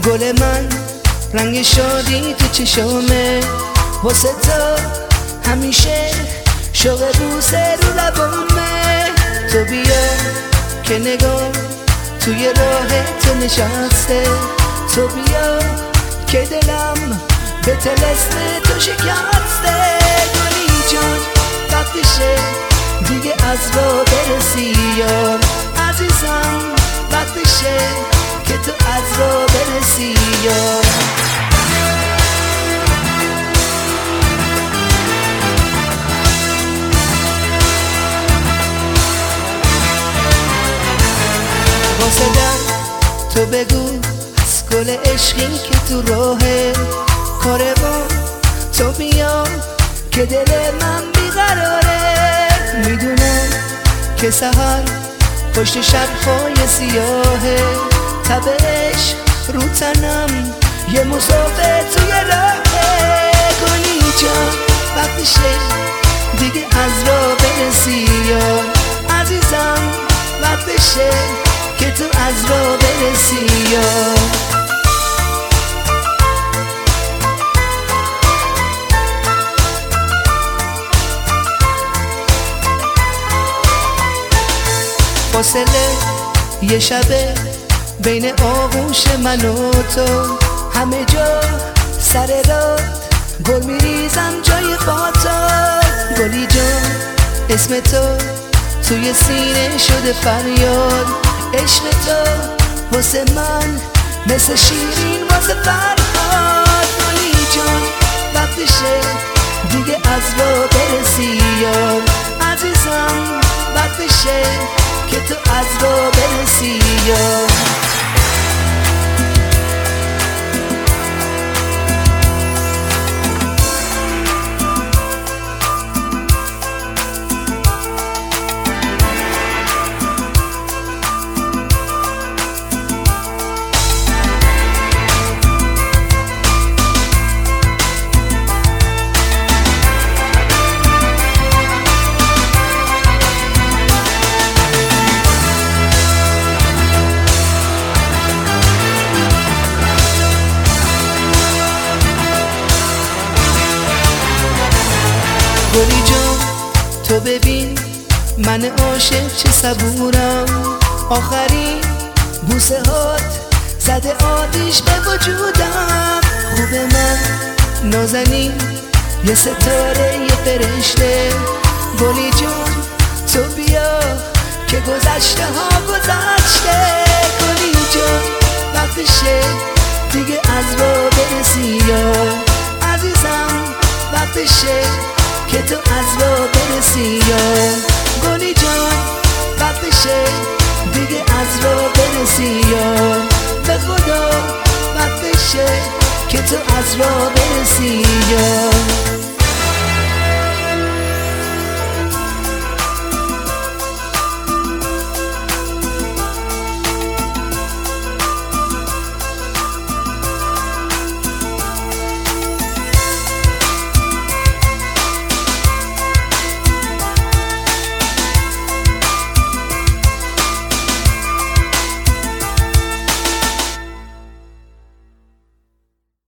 گل من رنگ شادی تو چشمه، واسه تو همیشه شوق بوسه رو لبامه. تو بیا که نگاه توی راه تو نشسته، تو بیا که دلم به طلسم تو شکسته. گلی جان وقتشه دیگه از راه برسی یار، عزیزم وقتشه که تو از راه برسی یار. واسه تو بگو از گل عشقی که تو راهه، کاروان تو بیا که دل من بیقراره. میدونم که سحر پشت شب‌های سیاهه، تبش رو تنم یه مسافر توی راهه. گلی جان وقتشه دیگه از راه برسی یار، عزیزم وقتشه که تو از راه برسی یار. فاصله یه شبه بین آغوش من و تو، همه جا سر راه گل میریزم جای خاطا. گلی جان اسم تو توی سینه شده فریاد، عشق تو واسه من مثل شیرین واسه فرهاد. گلی جان وقتشه دیگه از راه برسی یار، عزیزم وقتشه که تو از راه برسی یار. گلی جان تو ببین من عاشق چه صبورم، آخرین بوسه هات زده آتیش به وجودم. خوب من نازنین یه ستاره یه فرشته، گلی جان تو بیا که گذشته ها گذشته. گلی جان وقتشه دیگه از راه برسی یار، عزیزم وقتشه که تو از راه برسی یار. گلی جان وقتشه دیگه از راه برسی یار، به خدا وقتشه که تو از راه برسی یار.